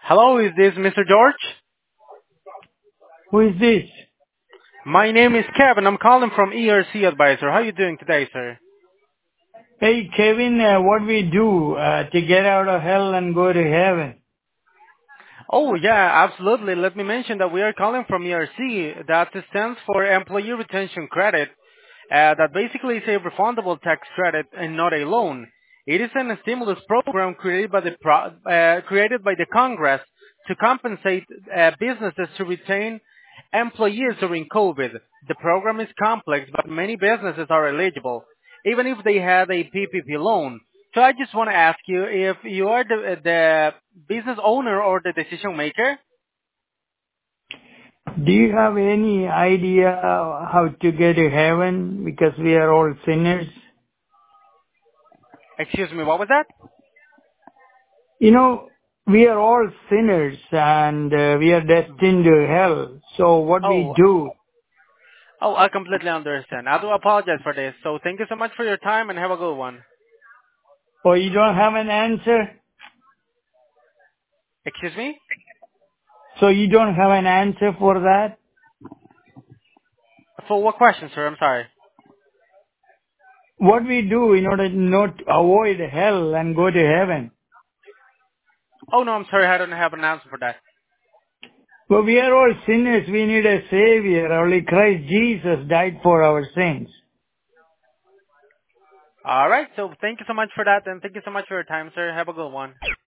Hello, is this Mr. George? Who is this? My name is Kevin. I'm calling from ERC Advisor. How are you doing today, sir? Hey, Kevin, what we do to get out of hell and go to heaven? Oh, yeah, absolutely. Let me mention that we are calling from ERC. That stands for Employee Retention Credit. That basically is a refundable tax credit and not a loan. It is a stimulus program created by the Congress to compensate businesses to retain employees during COVID. The program is complex, but many businesses are eligible, even if they had a PPP loan. So I just want to ask you if you are the business owner or the decision maker. Do you have any idea how to get to heaven? Because we are all sinners. Excuse me, what was that? You know, we are all sinners and we are destined to hell. So what we Oh, do? oh, I completely understand. I do apologize for this. So thank you so much for your time and have a good one. Or you don't have an answer? Excuse me? So you don't have an answer for that? For what question, sir? I'm sorry. What we do in order to not avoid hell and go to heaven? Oh, no, I'm sorry. I don't have an answer for that. Well, we are all sinners. We need a savior. Only Christ Jesus died for our sins. All right. So thank you so much for that, and thank you so much for your time, sir. Have a good one.